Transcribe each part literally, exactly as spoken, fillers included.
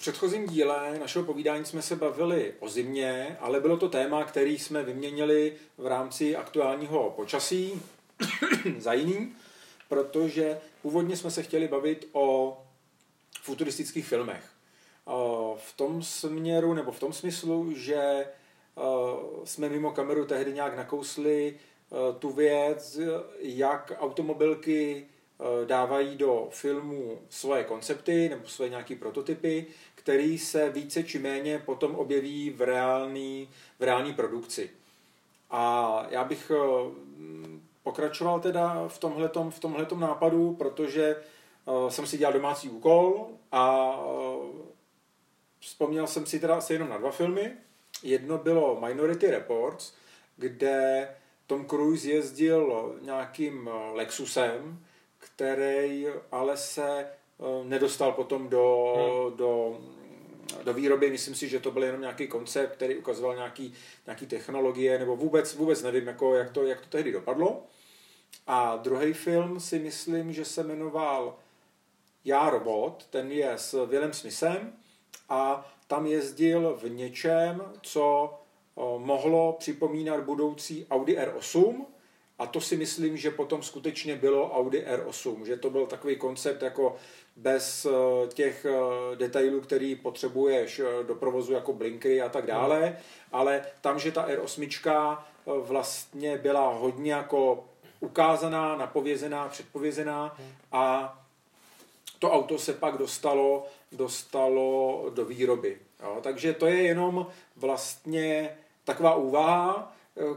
předchozím díle našeho povídání jsme se bavili o zimě, ale bylo to téma, který jsme vyměnili v rámci aktuálního počasí za jiný, protože původně jsme se chtěli bavit o futuristických filmech. V tom směru, nebo v tom smyslu, že jsme mimo kameru tehdy nějak nakousli tu věc, jak automobilky dávají do filmu svoje koncepty nebo svoje nějaké prototypy, které se více či méně potom objeví v reální, v reální produkci. A já bych pokračoval teda v tomhletom, v tomhletom nápadu, protože jsem si dělal domácí úkol a vzpomněl jsem si teda asi jenom na dva filmy. Jedno bylo Minority Reports, kde Tom Cruise jezdil nějakým Lexusem, který ale se nedostal potom do, hmm. do, do výroby. Myslím si, že to byl jenom nějaký koncept, který ukazoval nějaký, nějaký technologie, nebo vůbec, vůbec nevím, jako, jak, to, jak to tehdy dopadlo. A druhý film si myslím, že se jmenoval Já, robot, ten je s Willem Smithem a tam jezdil v něčem, co mohlo připomínat budoucí Audi R osm, a to si myslím, že potom skutečně bylo Audi R osm, že to byl takový koncept jako bez těch detailů, který potřebuješ do provozu jako blinky a tak dále, hmm. ale tam, že ta R osm vlastně byla hodně jako ukázaná, napovězená, předpovězená hmm. a to auto se pak dostalo, dostalo do výroby. Jo, takže to je jenom vlastně taková úvaha,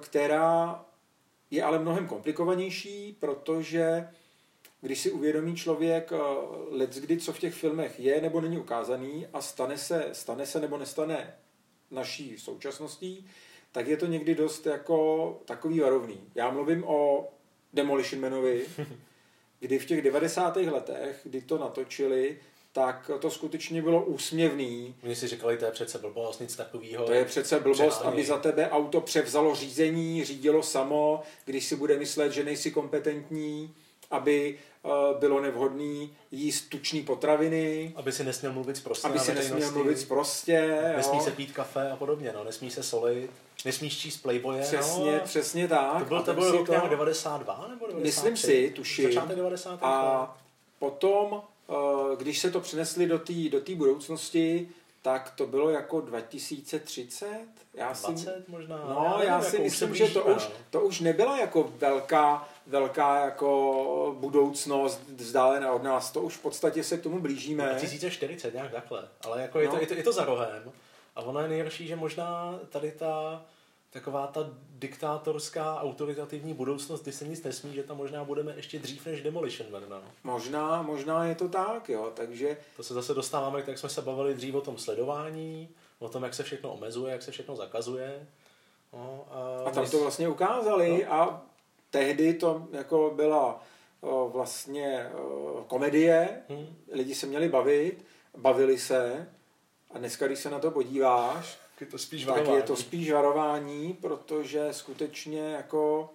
která je ale mnohem komplikovanější, protože když si uvědomí člověk leckdy, co v těch filmech je nebo není ukázaný a stane se, stane se nebo nestane naší současností, tak je to někdy dost jako takový varovný. Já mluvím o Demolition Manovi, kdy v těch devadesátých letech, kdy to natočili, tak to skutečně bylo úsměvný. Oni si říkali, to je přece blbost, nic takového. To je přece blbost, aby za tebe auto převzalo řízení, řídilo samo, když si bude myslet, že nejsi kompetentní, aby uh, bylo nevhodný jíst tučný potraviny. Aby si nesměl mluvit sprostě. Aby si nesměl mluvit sprostě. Nesmí se pít kafe a podobně, no. Nesmí se solit. Nesmíš číst Playboye. Přesně, no. přesně tak. To byl, to byl rok to... devadesát dva nebo devadesát tři? Myslím si, tuším. Začátek devadesátých A potom, když se to přenesli do té do té budoucnosti, tak to bylo jako dva tisíce třicet? Já dvacet si, možná. No, já, já si jako myslím, blížíme, že to už, to už nebyla jako velká, velká jako budoucnost vzdálená od nás. To už v podstatě se k tomu blížíme. dva tisíce čtyřicet, nějak takhle. Ale jako je, no. to, je, to, je to za rohem. A ono je nejhorší, že možná tady ta taková ta diktátorská, autoritativní budoucnost, kdy se nic nesmí, že tam možná budeme ještě dřív než Demolition Man. No. Možná, možná je to tak, jo, takže... To se zase dostáváme, jak jsme se bavili dřív o tom sledování, o tom, jak se všechno omezuje, jak se všechno zakazuje. No, a, a tam to vlastně ukázali no. a tehdy to jako byla o, vlastně o, komedie, hmm. lidi se měli bavit, bavili se a dneska, když se na to podíváš, je to spíš tak je to spíš varování, protože skutečně jako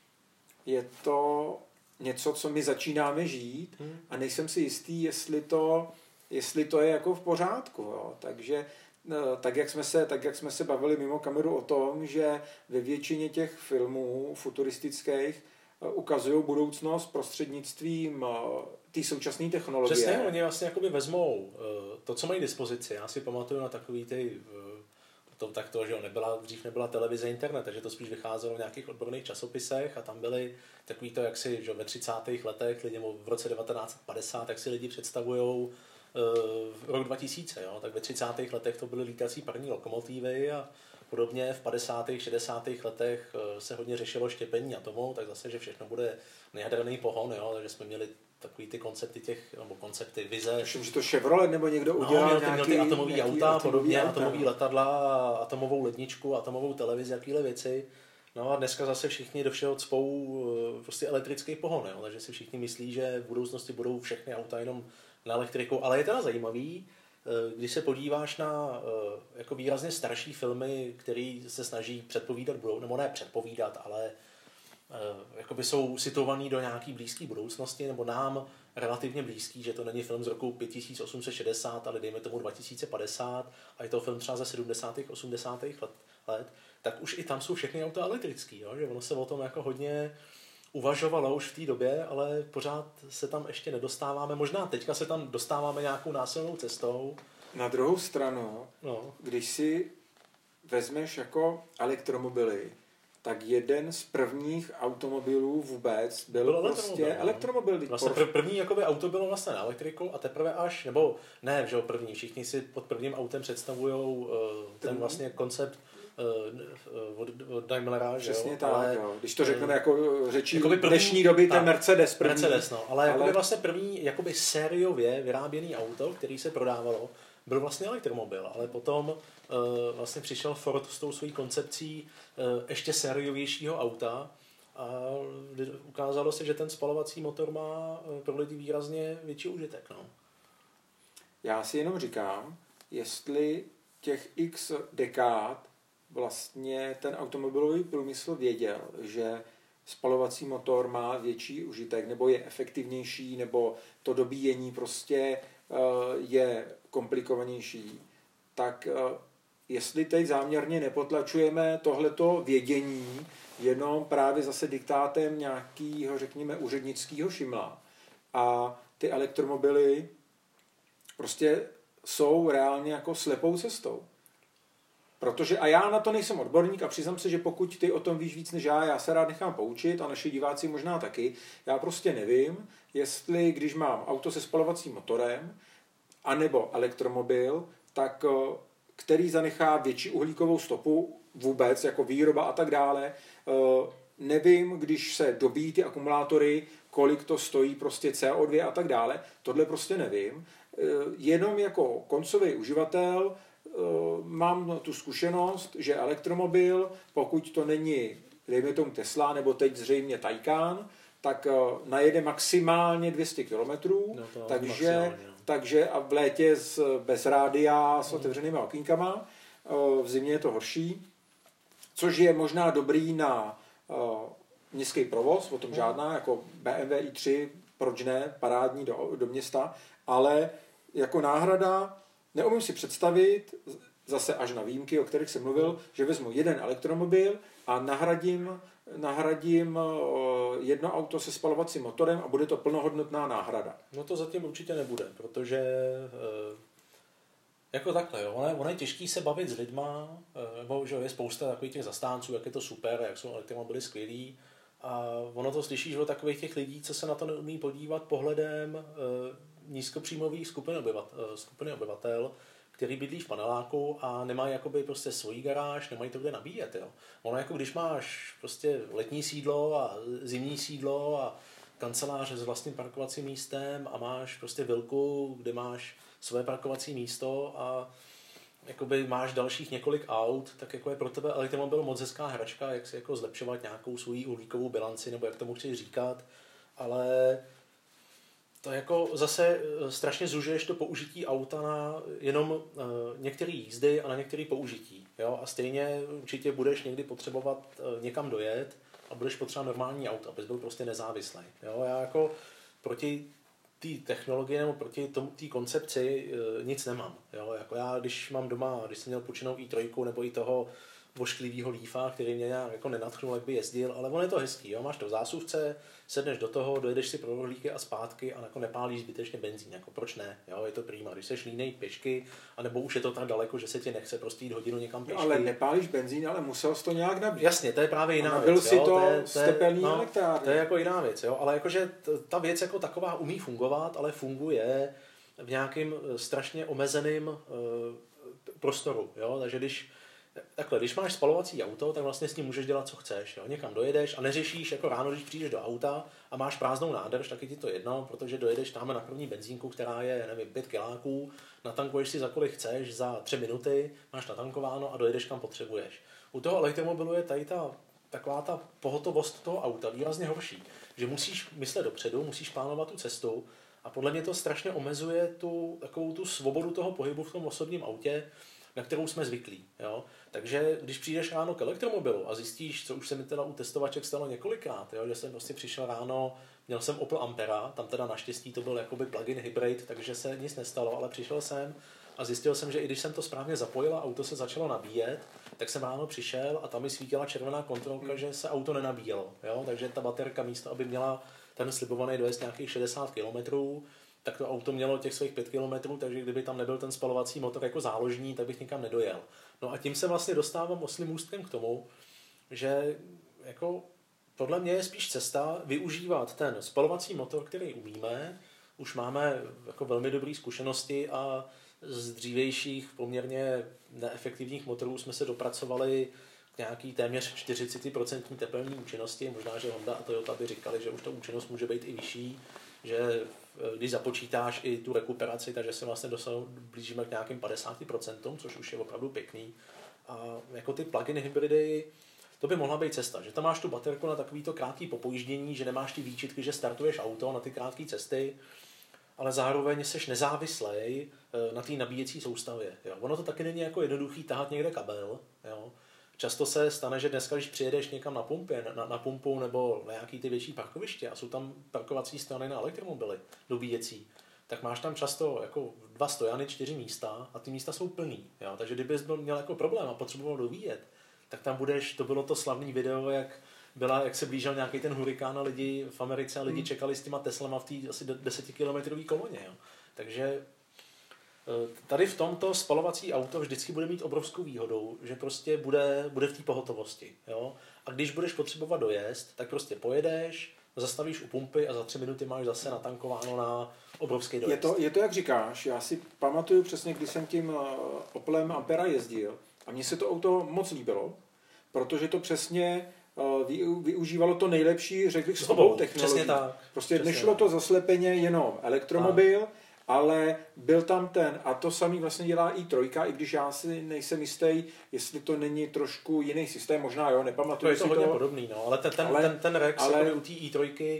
je to něco, co my začínáme žít hmm. a nejsem si jistý, jestli to, jestli to je jako v pořádku. Jo. Takže tak jak, jsme se, tak, jak jsme se bavili mimo kameru o tom, že ve většině těch filmů futuristických ukazují budoucnost prostřednictvím té současné technologie. Přesně, oni vlastně jakoby vezmou to, co mají dispozici. Já si pamatuju na takový ty... To, tak to, že jo, nebyla, dřív nebyla televize, internet, takže to spíš vycházelo v nějakých odborných časopisech a tam byly takový to, jak si že ve třicátých letech, lidi, v roce devatenáct padesát, tak si lidi představujou uh, rok dva tisíce, jo, tak ve třicátých letech to byly lítací parní lokomotivy a podobně v padesátých šedesátých letech uh, se hodně řešilo štěpení atomů, tak zase, že všechno bude nejaderný pohon, jo, takže jsme měli takový ty koncepty těch, nebo koncepty, vize. Myslím, že to Chevrolet nebo někdo udělal no, měl, nějaký... Měl ty atomový auta a podobně, auta. atomový letadla, atomovou ledničku, atomovou televizi, jakýhle věci. No a dneska zase všichni do všeho cpou prostě elektrický pohon, jo? Takže si všichni myslí, že v budoucnosti budou všechny auta jenom na elektriku. Ale je teda zajímavý, když se podíváš na jako výrazně starší filmy, které se snaží předpovídat budou, nebo ne předpovídat, ale jakoby jsou situovaný do nějaký blízké budoucnosti, nebo nám relativně blízký, že to není film z roku pět tisíc osm set šedesát, ale dejme tomu dva tisíce padesát a je to film třeba ze sedmdesátých osmdesátých let, let, tak už i tam jsou všechny auta elektrický, jo? Že ono se o tom jako hodně uvažovalo už v té době, ale pořád se tam ještě nedostáváme. Možná teďka se tam dostáváme nějakou násilnou cestou. Na druhou stranu, no. Když si vezmeš jako elektromobily, tak jeden z prvních automobilů vůbec byl, byl prostě elektromobil. No. Vlastně pr- první jakoby, auto bylo vlastně na elektriku a teprve až, nebo ne, že jo, první, všichni si pod prvním autem představujou uh, ten vlastně koncept uh, od, od Daimlera, že jo. Přesně tak, ale, jo. Když to řekneme jako řečí první, dnešní doby, ten Mercedes první. Mercedes, no, ale, ale... Jakoby vlastně první jakoby sériově vyráběný auto, který se prodávalo, byl vlastně elektromobil, ale potom uh, vlastně přišel Ford s tou svojí koncepcí uh, ještě sériovějšího auta a ukázalo se, že ten spalovací motor má uh, pro lidi výrazně větší užitek. No. Já si jenom říkám, jestli těch x dekád vlastně ten automobilový průmysl věděl, že spalovací motor má větší užitek, nebo je efektivnější, nebo to dobíjení prostě je komplikovanější, tak jestli teď záměrně nepotlačujeme tohleto vědění jenom právě zase diktátem nějakého, řekněme, úřednického šimla a ty elektromobily prostě jsou reálně jako slepou cestou. Protože, a já na to nejsem odborník a přiznám se, že pokud ty o tom víš víc než já, já se rád nechám poučit a naši diváci možná taky, já prostě nevím, jestli když mám auto se spalovacím motorem anebo elektromobil, tak který zanechá větší uhlíkovou stopu vůbec, jako výroba a tak dále, nevím, když se dobíjí ty akumulátory, kolik to stojí prostě C O dva a tak dále, tohle prostě nevím. Jenom jako koncový uživatel mám tu zkušenost, že elektromobil, pokud to není, dejme tomu Tesla, nebo teď zřejmě Taycan, tak najede maximálně dvě stě kilometrů, no takže, takže a v létě s, bez rádia s otevřenýma okýnkama, v zimě je to horší, což je možná dobrý na městský provoz, o tom žádná, jako B M W i tři, proč ne, parádní do, do města, ale jako náhrada neumím si představit, zase až na výjimky, o kterých jsem mluvil, že vezmu jeden elektromobil a nahradím, nahradím jedno auto se spalovacím motorem a bude to plnohodnotná náhrada. No to zatím určitě nebude, protože jako takhle, jo, ono je, ono je těžký se bavit s lidma, nebo že je spousta takových těch zastánců, jak je to super, jak jsou elektromobily skvělý, a ono to slyšíš od takových těch lidí, co se na to neumí podívat pohledem nízkopříjmových skupin obyvatel, skupiny obyvatel, který bydlí v paneláku a nemají jakoby prostě svoji garáž, nemají to kde nabíjet. Jo. Ono jako když máš prostě letní sídlo a zimní sídlo a kancelář s vlastním parkovacím místem a máš prostě vilku, kde máš své parkovací místo a jakoby máš dalších několik aut, tak jako je pro tebe elektromobil moc hezká hračka, jak si jako zlepšovat nějakou svou uhlíkovou bilanci, nebo jak tomu chceš říkat, ale to jako zase strašně zužuješ to použití auta na jenom uh, některé jízdy a na některé použití. Jo? A stejně určitě budeš někdy potřebovat uh, někam dojet a budeš potřebovat normální auto, abys byl prostě nezávislý. Jo? Já jako proti té technologie nebo proti té koncepci uh, nic nemám. Jo? Jako já, když mám doma, když jsem měl půjčenou i tři nebo i toho vošklivýho Leafa, který mě nějak jako nenadchnul, jak by jezdil, ale on je to hezký, jo? Máš to v zásuvce, sedneš do toho, dojedeš si pro rohlíky a zpátky a jako nepálíš zbytečně benzín, jako proč ne, jo? Je to prima, když seš línej pěšky, anebo už je to tak daleko, že se ti nechce prostě jít hodinu někam pěšky. No, ale nepálíš benzín, ale musel jsi to nějak nabít. Jasně, to je právě jiná věc. Byl si to, to je, z tepelný no, elektrárny. To je jako jiná věc, jo? Ale jakože ta věc jako taková umí fungovat, ale funguje v nějakým strašně omezeným uh, prostoru, jo? Takže když Takhle, když máš spalovací auto, tak vlastně s ním můžeš dělat, co chceš. Jo? Někam dojedeš a neřešíš jako ráno, když přijdeš do auta a máš prázdnou nádrž, tak je ti to jedno, protože dojedeš tam na první benzínku, která je, nevím, pět kiláků, natankuješ si za kolik chceš, za tři minuty, máš natankováno a dojedeš kam potřebuješ. U toho elektromobilu je tady ta, taková ta pohotovost toho auta výrazně horší, že musíš myslet dopředu, musíš plánovat tu cestu a podle mě to strašně omezuje tu, takovou tu svobodu toho pohybu v tom osobním autě, na kterou jsme zvyklí. Jo? Takže když přijdeš ráno k elektromobilu a zjistíš, co už se mi teda u testovaček stalo několikrát, jo? Že jsem prostě přišel ráno Měl jsem Opel Ampera, tam teda naštěstí to byl jakoby plug-in hybrid, takže se nic nestalo, ale přišel jsem a zjistil jsem, že i když jsem to správně zapojil a auto se začalo nabíjet, tak jsem ráno přišel a tam mi svítila červená kontrolka, hmm. že se auto nenabíjelo. Jo? Takže ta baterka místo, aby měla ten slibovaný dojezd nějakých šedesát kilometrů, tak to auto mělo těch svých pět kilometrů, takže kdyby tam nebyl ten spalovací motor jako záložní, tak bych nikam nedojel. No a tím se vlastně dostávám oslím můstkem k tomu, že jako podle mě je spíš cesta využívat ten spalovací motor, který umíme. Už máme jako velmi dobré zkušenosti a z dřívějších poměrně neefektivních motorů jsme se dopracovali k nějaký téměř čtyřicet procent tepelní účinnosti. Možná, že Honda a Toyota by říkali, že už ta účinnost může být i vyšší, že když započítáš i tu rekuperaci, takže se vlastně dosahu, blížíme k nějakým padesáti procentům, což už je opravdu pěkný. A jako ty plug-in hybridy, to by mohla být cesta, že tam máš tu baterku na takovýto krátký popojíždění, že nemáš ty výčitky, že startuješ auto na ty krátké cesty, ale zároveň seš nezávislej na té nabíjecí soustavě. Jo. Ono to taky není jako jednoduchý tahat někde kabel. Jo. Často se stane, že dneska, když přijedeš někam na pumpě, na, na pumpu nebo na nějaký ty větší parkoviště a jsou tam parkovací strany na elektromobily dobíjecí, tak máš tam často jako dva stojany, čtyři místa a ty místa jsou plný. Jo. Takže kdybys byl měl jako problém a potřeboval dobíjet, tak tam budeš, to bylo to slavné video, jak byla, jak se blížil nějaký ten hurikán a lidi v Americe a lidi hmm. čekali s těma Teslama v té asi desetikilometrové koloně. Jo. Takže tady v tomto spalovací auto vždycky bude mít obrovskou výhodou, že prostě bude, bude v té pohotovosti. Jo. A když budeš potřebovat dojezd, tak prostě pojedeš, zastavíš u pumpy a za tři minuty máš zase natankováno na obrovský dojezd. Je to, je to jak říkáš, já si pamatuju přesně, když jsem tím Opelem Ampera jezdil a mně se to auto moc líbilo, protože to přesně využívalo to nejlepší, řekl bych, s obou technologií. Prostě přesně nešlo tak. to zaslepeně jenom elektromobil, a. ale byl tam ten, a to samý vlastně dělá i trojka, i když já si nejsem jistý, jestli to není trošku jiný systém, možná jo, nepamatuju to. Je to si hodně to. podobný, no, ale ten, ten, ale, ten, ten Rex ale, u té i tři,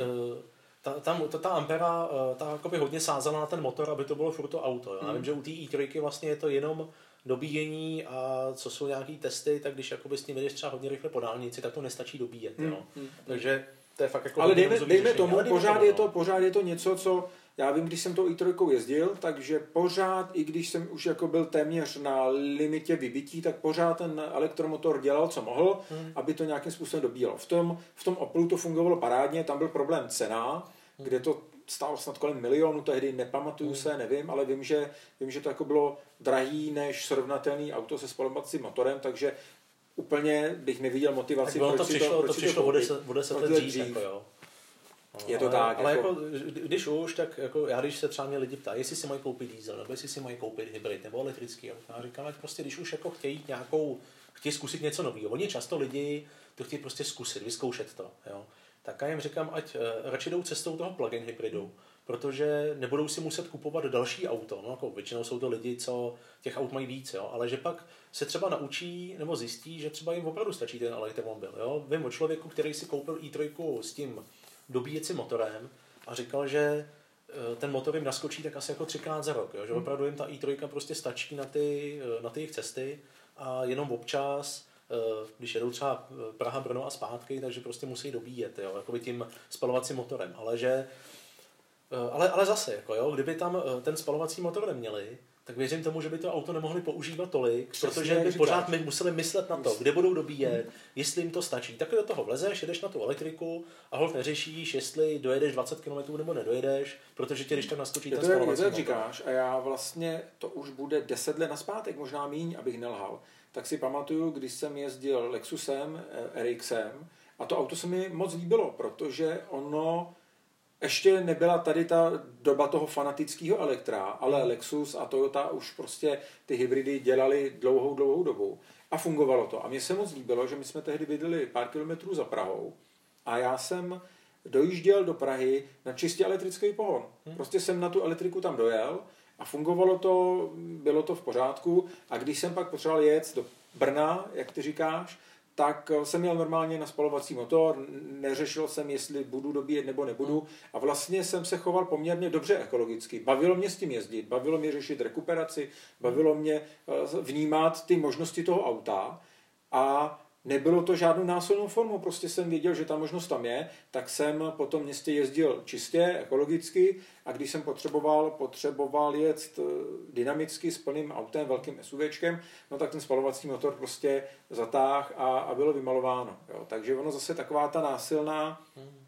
ta, ta, ta, ta Ampera ta hodně sázela na ten motor, aby to bylo furt to auto. Jo. Já vím, že u té i tři vlastně je to jenom dobíjení a co jsou nějaký testy, tak když jakoby s tím jdeš třeba hodně rychle po dálnici, tak to nestačí dobíjet. Hmm. Jo. Hmm. Takže to je fakt jako ale dejme, dejme tomu, ale pořád, tomu, je to, pořád je to něco, co já vím, když jsem tou i tři jezdil, takže pořád, i když jsem už jako byl téměř na limitě vybití, tak pořád ten elektromotor dělal, co mohl, hmm. aby to nějakým způsobem dobíjelo. V tom, v tom Opelu to fungovalo parádně, tam byl problém cena, hmm. kde to stálo snad kolem milionu, tehdy nepamatuju hmm. se, nevím, ale vím, že, vím, že to jako bylo drahý než srovnatelný auto se spalovacím motorem, takže úplně bych neviděl motivaci, proč to přišlo, to, proč to přišlo o deset, o deset let dřív, dřív. Jako jo. No, je to ale, tak. Ale jako... jako, když už, tak jako já když se třeba mě lidi ptají, jestli si mají koupit diesel, nebo jestli si mají koupit hybrid, nebo elektrický auto, já říkám, ať prostě když už jako chtějí nějakou, chtějí zkusit něco nového. Oni často lidi to chtějí prostě zkusit, vyzkoušet to. Jo. Tak já jim říkám, ať radši jdou cestou toho plug-in hybridu, protože nebudou si muset kupovat další auto. No, jako většinou jsou to lidi, co těch aut mají víc, jo, ale že pak se třeba naučí nebo zjistí, že třeba jim opravdu stačí ten elektromobil. Jo. Vím o člověku, který si koupil i tři s tím dobíjecím motorem a říkal, že ten motor jim naskočí tak asi jako třikrát za rok, jo? Že opravdu jim ta i tři prostě stačí na ty, na ty jejich cesty a jenom občas, když jedou třeba Praha, Brno a zpátky, takže prostě musí dobíjet, jo? Jakoby tím spalovacím motorem, ale že ale, ale zase, jako jo, kdyby tam ten spalovací motor neměli, tak věřím tomu, že by to auto nemohli používat tolik, přesně, protože by pořád my museli myslet na to, kde budou dobíjet, hmm. jestli jim to stačí. Tak do toho vlezeš, jedeš na tu elektriku a holt neřešíš, jestli dojedeš dvacet kilometrů nebo nedojedeš, protože tě když tak naskočí ten spalovací motor. Říkáš a já vlastně, to už bude deset let nazpátek, možná míň, abych nelhal. Tak si pamatuju, když jsem jezdil Lexusem, R X em a to auto se mi moc líbilo, protože ono ještě nebyla tady ta doba toho fanatického elektra, ale Lexus a Toyota už prostě ty hybridy dělali dlouhou, dlouhou dobu a fungovalo to. A mně se moc líbilo, že my jsme tehdy bydleli pár kilometrů za Prahou a já jsem dojížděl do Prahy na čistě elektrický pohon. Prostě jsem na tu elektriku tam dojel a fungovalo to, bylo to v pořádku a když jsem pak potřeboval jet do Brna, jak ty říkáš, tak jsem měl normálně na spalovací motor, neřešil jsem, jestli budu dobíjet nebo nebudu a vlastně jsem se choval poměrně dobře ekologicky. Bavilo mě s tím jezdit, bavilo mě řešit rekuperaci, bavilo mě vnímat ty možnosti toho auta a nebylo to žádnou násilnou formou, prostě jsem věděl, že ta možnost tam je, tak jsem po tom městě jezdil čistě, ekologicky a když jsem potřeboval, potřeboval jet dynamicky s plným autem, velkým SUVčkem, no tak ten spalovací motor prostě zatáh a, a bylo vymalováno. Jo. Takže ono zase taková ta násilná,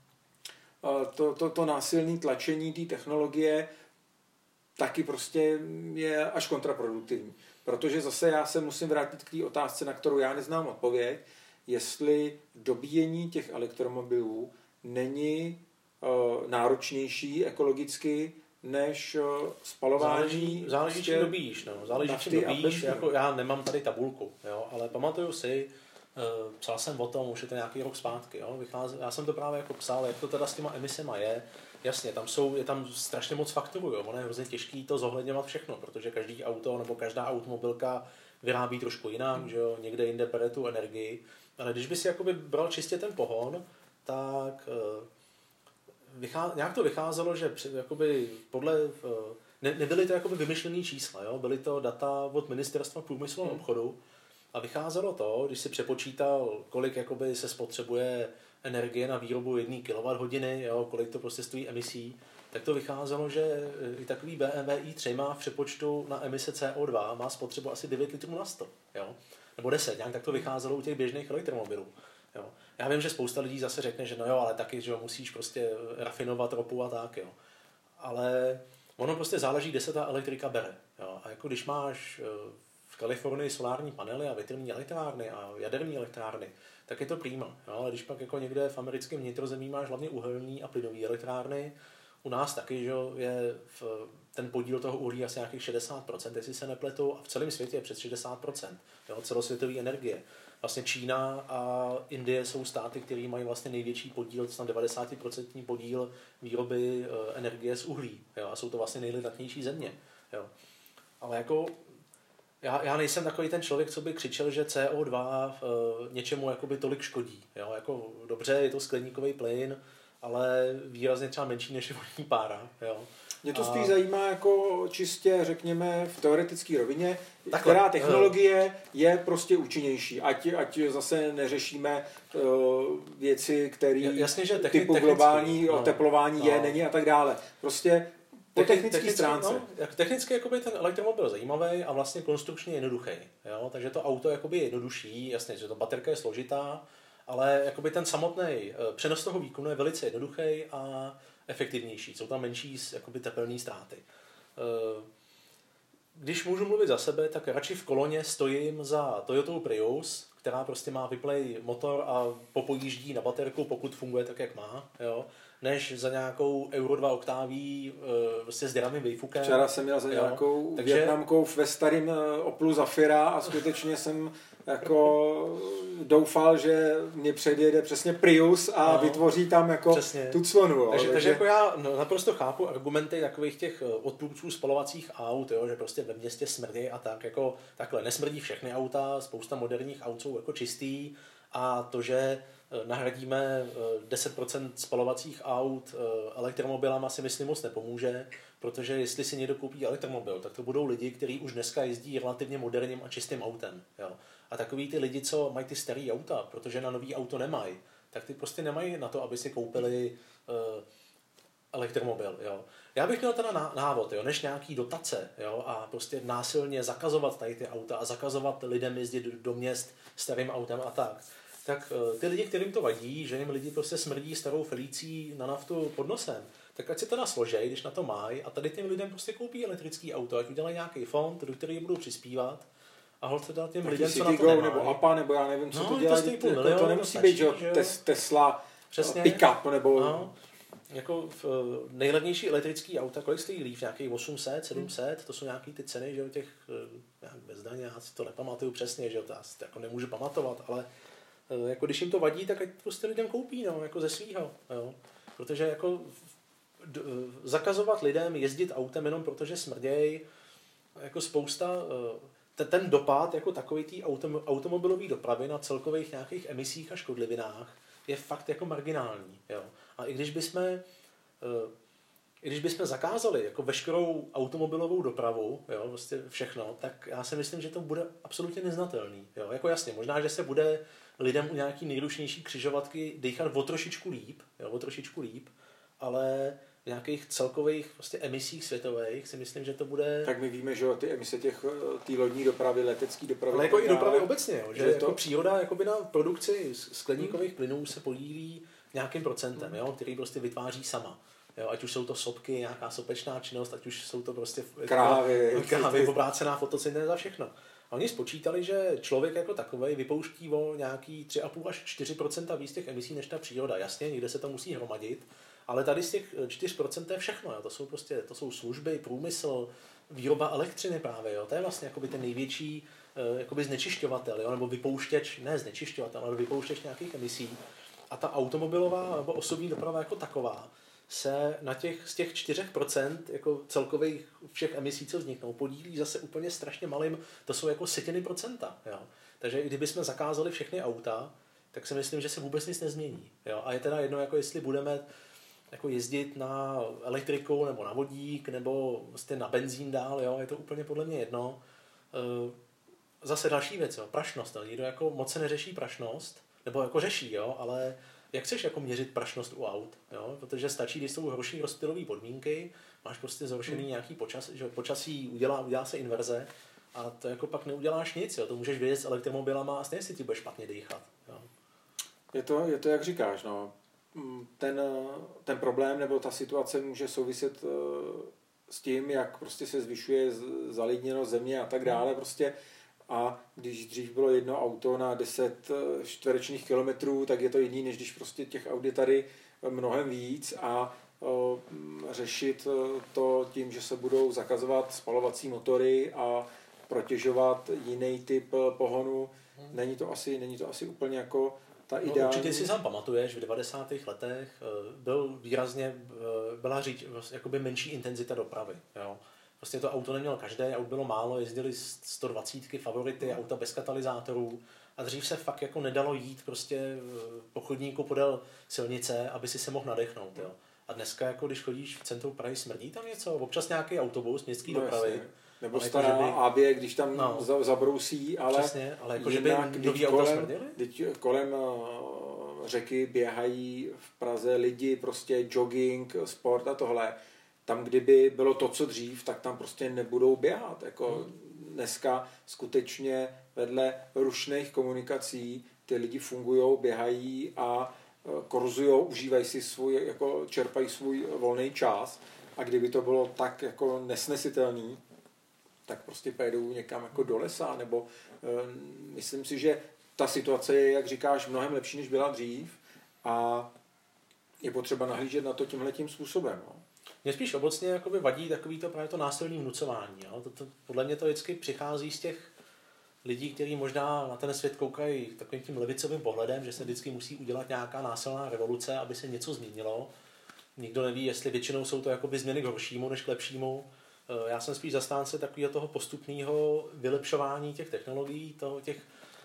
to, to, to násilné tlačení té technologie taky prostě je až kontraproduktivní. Protože zase já se musím vrátit k té otázce, na kterou já neznám odpověď, jestli dobíjení těch elektromobilů není uh, náročnější ekologicky než uh, spalování. Záleží, záleží čím dobíjíš. No. Záleží, čím dobíjíš. Jako, já nemám tady tabulku, jo, ale pamatuju si, uh, psal jsem o tom, už je to nějaký rok zpátky. Jo. Vychází, já jsem to právě jako psal, jak to teda s těma emisema je. Jasně, tam jsou, je tam strašně moc faktorů, jo. Ono je hrozně těžký to zohledňovat všechno, protože každý auto nebo každá automobilka vyrábí trošku jinak, hmm. že jo, někde jinde bere tu energii, ale když by si jakoby bral čistě ten pohon, tak vychá, nějak to vycházelo, že jakoby podle, ne, nebyly to jakoby vymyšlený čísla, jo, byly to data od Ministerstva průmyslu a hmm. obchodu a vycházelo to, když si přepočítal, kolik jakoby se spotřebuje energie na výrobu jedné kilowatthodiny, jo, kolik to prostě stojí emisí, tak to vycházelo, že i takový B M W i tři má v přepočtu na emise C O dva má spotřebu asi devět litrů na sto, jo, nebo deset, nějak tak to vycházelo u těch běžných elektromobilů. Jo. Já vím, že spousta lidí zase řekne, že no jo, ale taky, že musíš prostě rafinovat ropu a tak, jo. Ale ono prostě záleží, kde se ta elektrika bere, jo. A jako když máš v Kalifornii solární panely a větrné elektrárny a jaderné elektrárny, tak je to prima. Jo? Ale když pak jako někde v americkém vnitrozemí máš hlavně uhelný a plynové elektrárny, u nás taky, že je v, ten podíl toho uhlí asi nějakých šedesát procent, jestli se nepletou, a v celém světě je přes šedesát procent, jo? Celosvětové energie. Vlastně Čína a Indie jsou státy, které mají vlastně největší podíl, to devadesát procent podíl výroby energie z uhlí. Jo? A jsou to vlastně nejlidnatější země. Jo? Ale jako Já, já nejsem takový ten člověk, co by křičel, že C O dva uh, něčemu jakoby tolik škodí. Jo? Jako, dobře, je to skleníkový plyn, ale výrazně třeba menší než je vodní pára. Jo? Mě to A... spíš zajímá jako čistě, řekněme, v teoretické rovině, Takhle, která technologie je prostě účinnější. Ať, ať zase neřešíme uh, věci, které typu globální no, oteplování no. je, není a tak dále. Prostě po technické stránce. No, technicky jakoby ten elektromobil zajímavý a vlastně konstrukčně jednoduchý. Jo? Takže to auto jakoby je jednodušší, jasně, že to baterka je složitá, ale jakoby ten samotný přenos toho výkonu je velice jednoduchý a efektivnější. Jsou tam menší jakoby tepelné ztráty. Když můžu mluvit za sebe, tak radši v koloně stojím za Toyotou Prius, která prostě má vyplej motor a popojíždí na baterku, pokud funguje tak, jak má, jo? Než za nějakou Euro dva oktáví vlastně s dynamým výfukem. Včera jsem měl za nějakou Takže... Vietnamkou ve starým Oplu Zafira a skutečně jsem jako doufal, že mě předjede přesně Prius a no, vytvoří tam jako přesně. tu clonu. Takže, takže jako já no, naprosto chápu argumenty takových těch odpůrců spalovacích aut, jo, že prostě ve městě smrdí a tak, jako takhle nesmrdí všechny auta, spousta moderních aut jsou jako čistý a to, že nahradíme deset procent spalovacích aut elektromobilama, si myslím moc nepomůže, protože jestli si někdo koupí elektromobil, tak to budou lidi, kteří už dneska jezdí relativně moderním a čistým autem. Jo. A takový ty lidi, co mají ty starý auta, protože na nový auto nemají, tak ty prostě nemají na to, aby si koupili uh, elektromobil. Jo. Já bych měl teda návod, jo, než nějaký dotace, jo, a prostě násilně zakazovat tady ty auta a zakazovat lidem jezdit do měst starým autem a tak. Tak uh, ty lidi, kterým to vadí, že jim lidi prostě smrdí starou Felicí na naftu pod nosem, tak ať si teda složej, když na to mají, a tady těm lidem prostě koupí elektrický auto, ať udělají nějaký fond, do kterého budou přispívat, a holt teda těm lidem, co na to nemají. Nebo APA, nebo já nevím, co no, to dělají. To, to, to nemusí být, že Tesla, Přesně. Pickup, nebo... No, jako v nejlevnější elektrický auta, kolik stojí Leaf? Nějakých osm set, sedm set, to jsou nějaký ty ceny, že o těch, nějak bez daně, já si to nepamatuju přesně, že to asi jako nemůžu pamatovat, ale jako když jim to vadí, tak ať prostě lidem koupí, no, jako ze svýho, jo. Protože jako d- zakazovat lidem jezdit autem jenom protože smrděj, jako spousta, ten, ten dopad jako takový tý autom, automobilový dopravy na celkových nějakých emisích a škodlivinách je fakt jako marginální, jo. A i když bychom i když bychom zakázali jako veškerou automobilovou dopravu, jo, vlastně všechno, tak já si myslím, že to bude absolutně neznatelný. Jo. Jako jasně, možná, že se bude lidem u nějaký nejrušnější křižovatky dýchat o trošičku líp, jo, o trošičku líp, ale v nějakých celkových vlastně emisích světových si myslím, že to bude... Tak my víme, že ty emise těch té lodní dopravy, letecké dopravy... Ale jako i dopravy obecně, jo, že, že to... jako příroda jakoby na produkci skleníkových hmm. plynů se podílí nějakým procentem, hmm. jo, který prostě vytváří sama. Jo, ať už jsou to sopky, nějaká sopečná činnost, ať už jsou to prostě krávy, krávy obrácená fotosyntéza, všechno. A oni spočítali, že člověk jako takovej vypouští o nějaký tři a půl až čtyři procenta víc těch emisí než ta příroda. Jasně, někde se to musí hromadit, ale tady z těch čtyři procenta to je všechno. Jo. To jsou prostě to jsou služby, průmysl, výroba elektřiny právě. Jo. To je vlastně jakoby ten největší jakoby znečišťovatel, jo, nebo vypouštěč, ne znečišťovatel, ale vypouštěč nějakých emisí. A ta automobilová nebo osobní doprava jako taková se na těch, z těch čtyři procenta jako celkových všech emisí, co vzniknou, podílí zase úplně strašně malým, to jsou jako setiny procenta. Jo. Takže i kdybychom zakázali všechny auta, tak si myslím, že se vůbec nic nezmění. Jo. A je teda jedno, jako jestli budeme jako jezdit na elektriku nebo na vodík nebo vlastně na benzín dál, jo. Je to úplně podle mě jedno. Zase další věc, jo. Prašnost. Jo. Někdo jako moc se neřeší prašnost, nebo jako řeší, jo, ale jak chceš jako měřit prašnost u aut, jo? Protože stačí, když jsou horší rozptylové podmínky, máš prostě zhoršený hmm. nějaký počas, že počasí udělá, udělá se inverze a to jako pak neuděláš nic, jo? To můžeš vyjet s elektromobilama a stejně si ti bude špatně dýchat. Jo? Je to, je to, jak říkáš, no. Ten, ten problém nebo ta situace může souviset s tím, jak prostě se zvyšuje zalidněnost země a tak dále, prostě. A když dřív bylo jedno auto na deset čtverečních kilometrů, tak je to jiný, než když prostě těch aut je tady mnohem víc a o, řešit to tím, že se budou zakazovat spalovací motory a protěžovat jiný typ pohonu. Není to asi, není to asi úplně jako ta ideální... No, určitě si sám pamatuješ, v devadesátých letech byl výrazně, byla říct, jakoby menší intenzita dopravy, jo. Vlastně to auto neměl každé, aut bylo málo, jezdili sto dvacítky, favority, auta bez katalyzátorů a dřív se fakt jako nedalo jít prostě po chodníku podél silnice, aby si se mohl nadechnout. Jo. A dneska, jako když chodíš v centru Prahy, smrdí tam něco? Občas nějaký autobus, městský no, dopravy. Jasně. Nebo stará jako, by... á bé, když tam no, zabrousí, ale... Přesně, ale jako, že by nový auta smrdili? Teď kolem řeky běhají v Praze lidi, prostě jogging, sport a tohle. Tam, kdyby bylo to, co dřív, tak tam prostě nebudou běhat. Jako hmm. dneska skutečně vedle rušných komunikací ty lidi fungujou, běhají a korzujou, užívají si svůj, jako čerpají svůj volný čas. A kdyby to bylo tak jako nesnesitelný, tak prostě pojedou někam jako do lesa. Nebo e, myslím si, že ta situace je, jak říkáš, mnohem lepší, než byla dřív. A je potřeba nahlížet na to tímhletím způsobem. No. Mně spíš obecně jakoby vadí takový to právě to násilné vnucování. Jo? To, to, podle mě to vždycky přichází z těch lidí, kteří možná na ten svět koukají takovým tím levicovým pohledem, že se vždycky musí udělat nějaká násilná revoluce, aby se něco změnilo. Nikdo neví, jestli většinou jsou to jakoby změny k horšímu než k lepšímu. Já jsem spíš zastánce takového toho postupného vylepšování těch technologií, toho těch,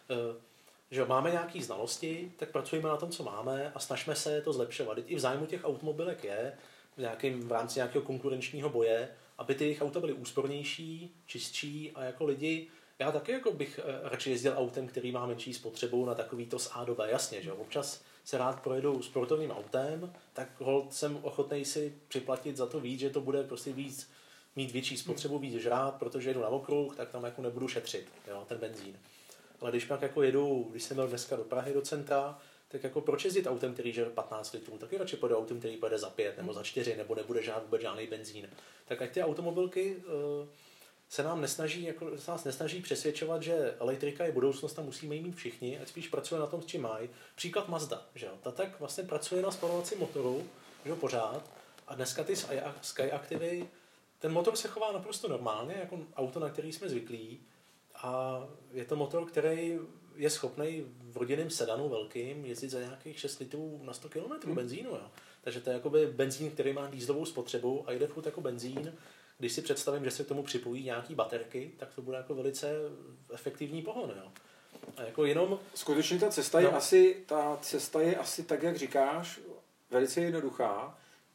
že máme nějaké znalosti, tak pracujeme na tom, co máme a snažíme se to zlepšovat. I v zájmu těch automobilek je, v, nějakým, v rámci nějakého konkurenčního boje, aby ty jejich auta byly úspornější, čistší a jako lidi, já taky jako bych radši jezdil autem, který má menší spotřebu na takový to z A do B, jasně, že občas se rád projedu sportovním autem, tak holt jsem ochotnej si připlatit za to víc, že to bude prostě víc, mít větší spotřebu, víc žrát, protože jedu na okruh, tak tam jako nebudu šetřit, jo, ten benzín. Ale když pak jako jedu, když jsem byl dneska do Prahy do centra, tak jako proč jezdit autem, který žere patnáct litrů, taky radši pojedu autem, který pojede za pět nebo za čtyři, nebo nebude žádný, vůbec žádný benzín. Tak ať ty automobilky uh, se nám nesnaží, jako, se nás nesnaží přesvědčovat, že elektrika je budoucnost a musíme ji mít všichni, ať spíš pracuje na tom, s čím mají. Příklad Mazda, že jo? Ta tak vlastně pracuje na spalovacím motoru, že jo, pořád. A dneska ty Skyactivy, ten motor se chová naprosto normálně, jako auto, na který jsme zvyklí. A je to motor, který je schopný v rodinném sedanu velkým jezdit za nějakých šest litrů na sto kilometrů hmm. benzínu. Jo. Takže to je jakoby benzín, který má dieselovou spotřebu a jde furt jako benzín. Když si představím, že se k tomu připojí nějaký baterky, tak to bude jako velice efektivní pohon. Jo. A jako jenom... Skutečně ta cesta, no. je asi, ta cesta je asi tak, jak říkáš, velice jednoduchá.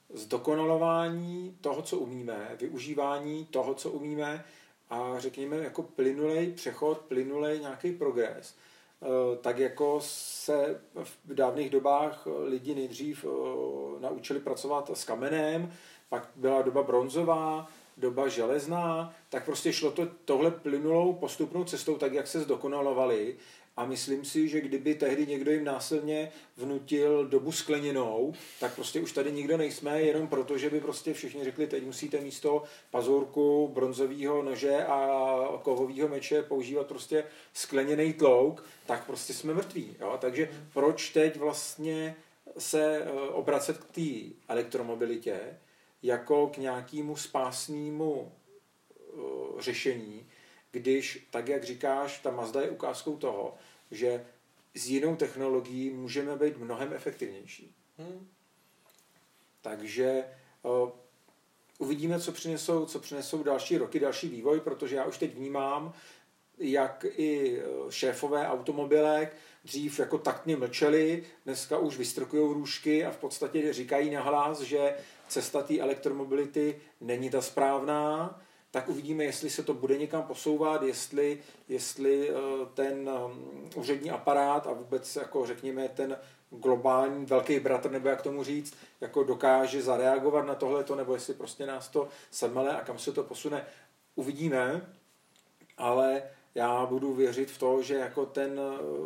zdokonalování toho, co umíme, využívání toho, co umíme a řekněme jako plynulej přechod, plynulej nějaký progres. Tak jako se v dávných dobách lidi nejdřív naučili pracovat s kamenem, pak byla doba bronzová, doba železná, tak prostě šlo to tohle plynulou postupnou cestou, tak jak se zdokonalovali. A myslím si, že kdyby tehdy někdo jim násilně vnutil dobu skleněnou, tak prostě už tady nikdo nejsme, jenom proto, že by prostě všichni řekli, teď musíte místo pazourku, bronzového nože a kovového meče používat prostě skleněný tlouk, tak prostě jsme mrtví. Jo? Takže proč teď vlastně se obracet k té elektromobilitě jako k nějakému spásnému řešení, když, tak jak říkáš, ta Mazda je ukázkou toho, že s jinou technologií můžeme být mnohem efektivnější. Hmm. Takže uh, uvidíme, co přinesou, co přinesou další roky, další vývoj, protože já už teď vnímám, jak i šéfové automobilek dřív jako taktně mlčeli, dneska už vystrkují růžky a v podstatě říkají nahlas, že cesta té elektromobility není ta správná. Tak uvidíme, jestli se to bude někam posouvat, jestli, jestli ten úřední aparát a vůbec, jako řekněme, ten globální velký bratr, nebo jak tomu říct, jako dokáže zareagovat na tohleto, nebo jestli prostě nás to semele a kam se to posune. Uvidíme, ale já budu věřit v to, že jako ten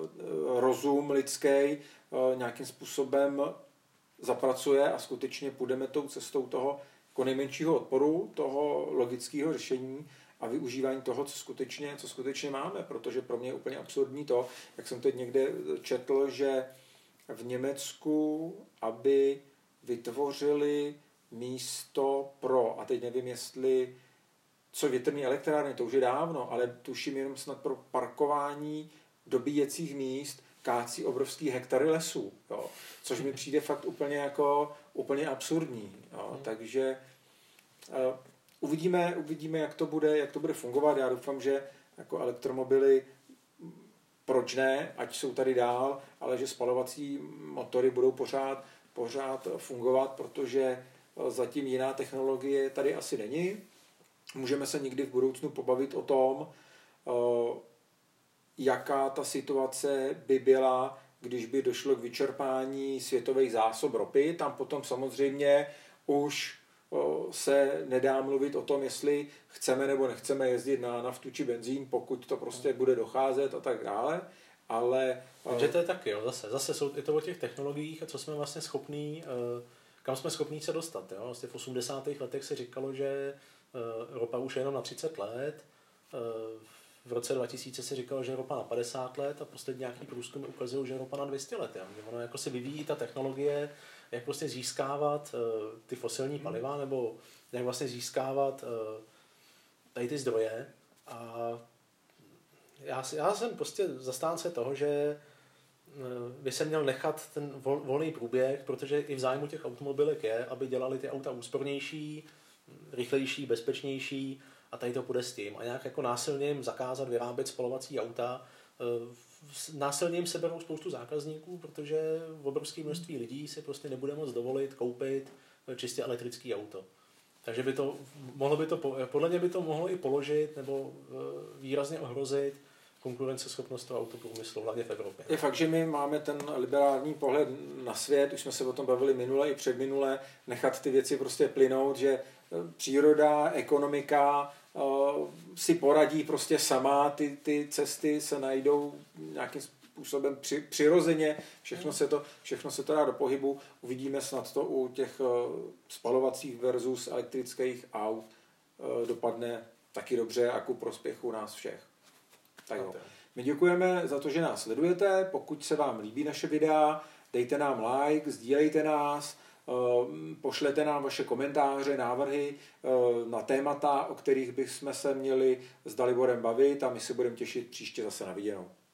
rozum lidský nějakým způsobem zapracuje a skutečně půjdeme tou cestou toho jako nejmenšího odporu, toho logického řešení a využívání toho, co skutečně, co skutečně máme, protože pro mě je úplně absurdní to, jak jsem teď někde četl, že v Německu, aby vytvořili místo pro, a teď nevím, jestli co větrné elektrárny, to už je dávno, ale tuším jenom snad pro parkování dobíjecích míst, kácí obrovský hektary lesů, jo, což mi přijde fakt úplně jako úplně absurdní. Jo. Hmm. Takže uh, uvidíme, uvidíme, jak to bude, jak to bude fungovat. Já doufám, že jako elektromobily, proč ne, ať jsou tady dál, ale že spalovací motory budou pořád, pořád fungovat, protože zatím jiná technologie tady asi není. Můžeme se někdy v budoucnu pobavit o tom, uh, jaká ta situace by byla, když by došlo k vyčerpání světových zásob ropy. Tam potom samozřejmě už o, se nedá mluvit o tom, jestli chceme nebo nechceme jezdit na naftu či benzín, pokud to prostě bude docházet a tak dále. Ale takže to je taky, jo, zase, zase jsou je to o těch technologiích a co jsme vlastně schopní, kam jsme schopní se dostat. Jo? Vlastně v osmdesátých letech se říkalo, že ropa už je jenom na třicet let, v roce dva tisíce se říkalo, že ropa na padesát let a poslední nějaký průzkum ukazují, že ropa na dvě stě let. Jo? Že ono jako se vyvíjí ta technologie, jak vlastně získávat uh, ty fosilní paliva, nebo jak vlastně získávat uh, tady ty zdroje. A já, já jsem prostě zastánce toho, že uh, by se měl nechat ten vol, volný průběh, protože i v zájmu těch automobilek je, aby dělali ty auta úspornější, rychlejší, bezpečnější, a tady to půjde s tím. A nějak jako násilně jim zakázat vyrábět spalovací auta. Násilně jim seberou spoustu zákazníků, protože v obrovské množství lidí si prostě nebude moct dovolit koupit čistě elektrické auto. Takže by to, mohlo by to, podle mě by to mohlo i položit nebo výrazně ohrozit konkurenceschopnost toho autoprůmyslu, hlavně v Evropě. Je fakt, že my máme ten liberální pohled na svět, už jsme se o tom bavili minule i předminule, nechat ty věci prostě plynout, že příroda, ekonomika uh, si poradí prostě sama, ty, ty cesty se najdou nějakým způsobem při, přirozeně, všechno se, to, všechno se to dá do pohybu, uvidíme snad to u těch uh, spalovacích versus elektrických aut uh, dopadne taky dobře a ku prospěchu nás všech. Tak jo. My děkujeme za to, že nás sledujete, pokud se vám líbí naše videa, dejte nám like, sdílejte nás, pošlete nám vaše komentáře, návrhy na témata, o kterých bychom se měli s Daliborem bavit a my se budeme těšit příště zase na viděnou.